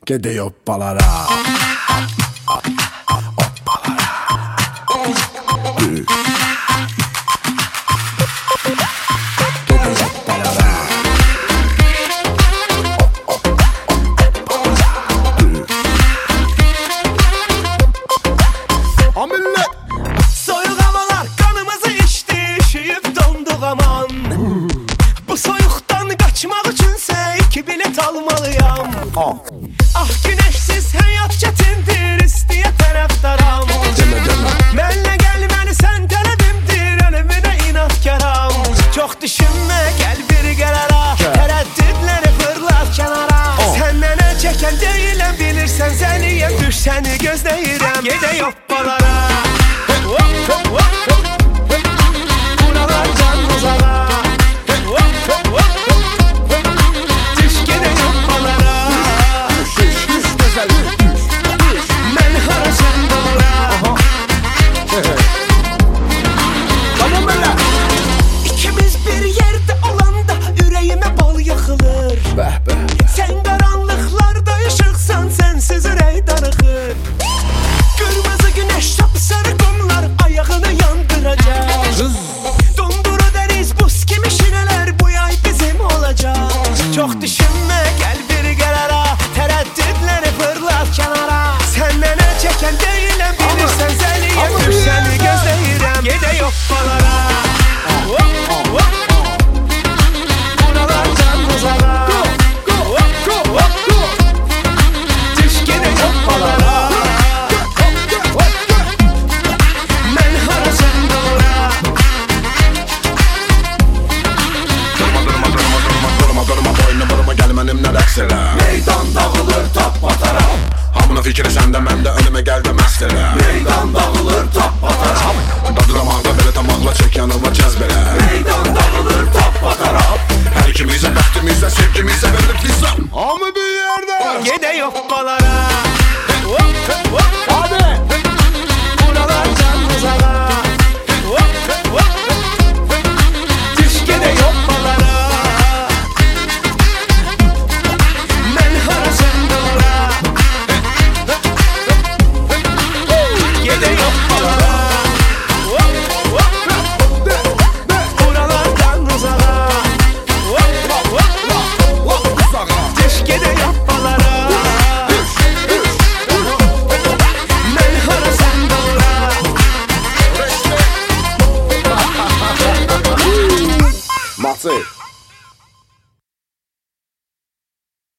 Gedək hoppalara. Soyuqamalar qanımızı içdi, üşüyüb donduq aman. Bu soyuqdan qaçmaq üçünsə 2 bilet almalıyam. Ah güneşsiz həyat çətindir, istəyə tərəfdaram. Mənlə gəlməni sən tələbimdir, ölümünə inatkaram. Çox düşünmə, gəl bir qərara, tərəddüdləri fırlat kənara. Səndən əl çəkən deyiləm, bilirsən səniyəm, düş səni gözləyirəm. Gedək hoppalara. Buralar can uzağa. Düş gedək hoppalara. Mən hara sən doğra. İkimiz bir yerdə olanda ürəyimə bal yaxılır. Sən qaranlıqlarda işıqsan, sənsiz ürək darıxır. Qırmızı günəş sapsarı qumlar ayağını yandıracaq. Donduru dəniz buz kimi şinələr bu yay bizim olacaq. Çox düşünmə, gəl bir qərara, tərəddüdləri fırlat kənara. Səndən əl çəkən deyiləm, bilirsən səniyəm, düş səni gözləyirəm. Gedək hoppalara. Buralar can uzağa. Düş gedək hoppalara. Mən hara sən doğra. Durma boynu vurma gel mənimlə rəqs elə. Meydan dağılır tap bataram. Hamının fikri səndə məndə önümə gəl və məst elə. Meydan dağılır tap bataram. Dadıramaqda belə tamaqla çək yanıma cəzb elə. Meydan dağılır tap bataram. Hər ikimizə, bəxtimizə, sevgimizə verilir pizzam. Hamı bir yerdə. Gedək hoppalara.